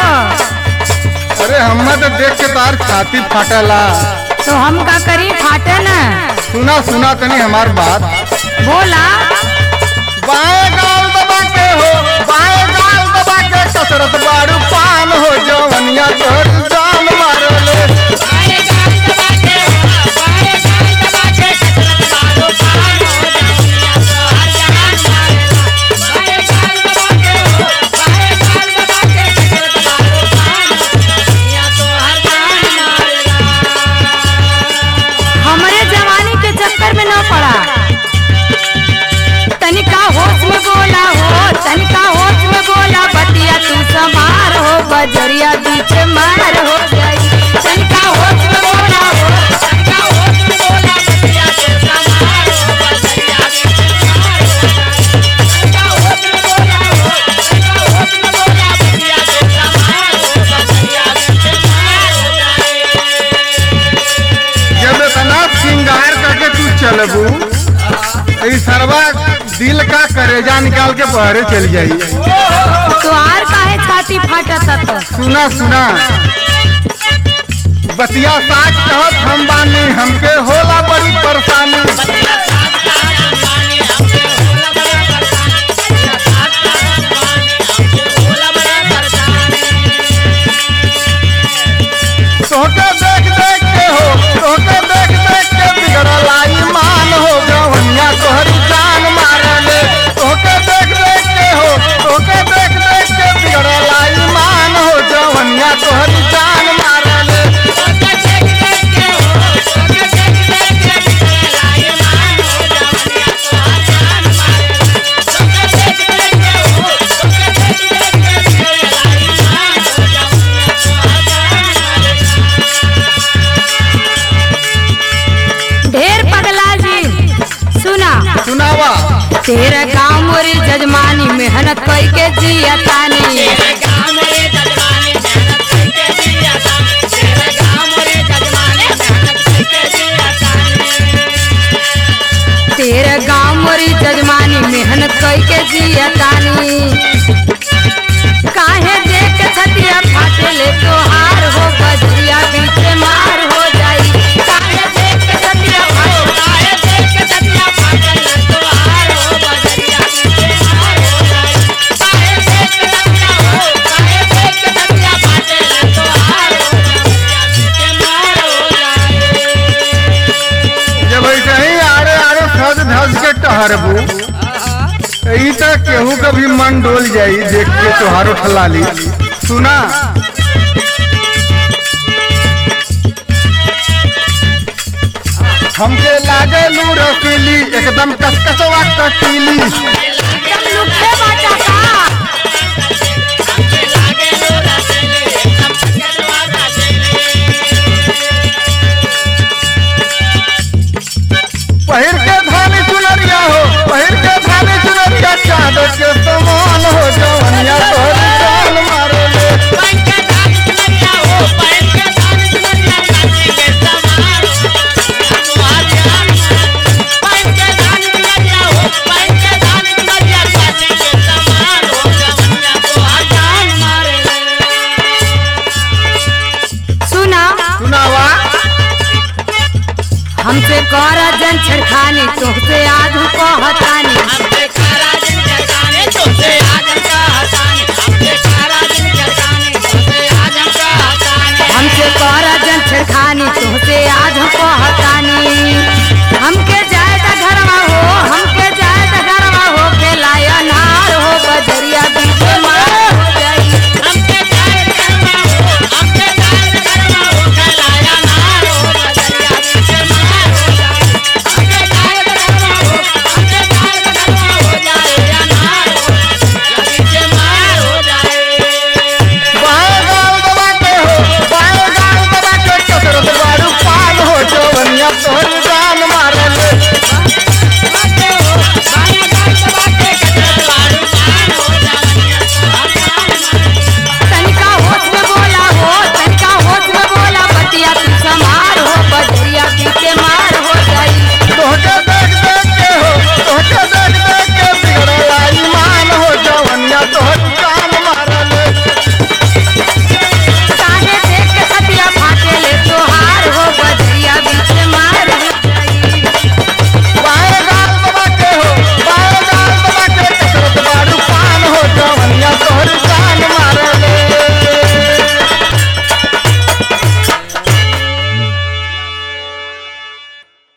अरे हम्मा तो देख के तार छाती फाटला। तो हम का करी, फाटे न। सुना सुना तनी हमार बात। बोला। बाएं गाल दबा के हो, बाएं गाल दबा के कसरत बारू पान हो जवनिया तोर जान मारले। हमारे जवानी के चक्कर में न पड़ा। तनिका होश में बोला हो, तनिका होश में बोला, बतिया तू समार हो, बजरिया बीच मार हो जाई। तनिका होश में बोला हो, तनिका होश में बोला, बतिया तू समार हो, बजरिया बीच मार हो जाई। तनिका होश में बोला हो, तनिका होश में बोला, बतिया तू समार हो, बजरिया बीच मार हो जाई। जब इतना श्रृंगार करके तू चलबू, ई सरवा दिल का करेजा निकाल के बहरे चल जाई। तो आर काहे छाती फाटत तो? सुना सुना बतिया साच कहत हम बानी, हमके होला बड़ी परेशानी। तोहके देख देख के हो, तोहके देख देख के बिगड़ला ईमान हो जवनिया तोहरी जान मारले। तोहके देख देख के हो, तोहके देख देख के बिगड़ला ईमान हो जवनिया तोहरी जान मारले। ढेर पगला जी। सुना सुनावा। तेरा गाँव मोरी जजमानी मेहनत कई के जिया तानी। तेरा गाँव मोरी जजमानी मेहनत कई के जिया तानी। काहे देख के छतिया फाटे ले तोहार हो, बजरिया बीच मार हो जाई। काहे देख के छतिया फाटे, काहे देख के छतिया फाटे ले तोहार हो, बजरिया बीच मार हो जाई। काहे देख के छतिया हो, काहे देख के छतिया फाटे ले तोहार हो, बजरिया बीच मार हो जाई। जब ऐसे ही आड़े आड़े सज धज के टहरबू, ई तो केहू का भी मन डोल जाई देख के तोहारो ठलाली। सुना हमके लागे लू रसीली, एकदम कसकसवा कटीली। एकदम लुखे बाटा का। पहिर के धानी चुनरिया हो, पहिर के धानी चुनरिया, चादर के समान हो जवनिया तोहरी जान मारले। सुना सुनावा। हमसे करा जन छड़खानी, तुमसे आज कहतानी। हमसे करा जन छड़खानी, तुमसे आज कहतानी।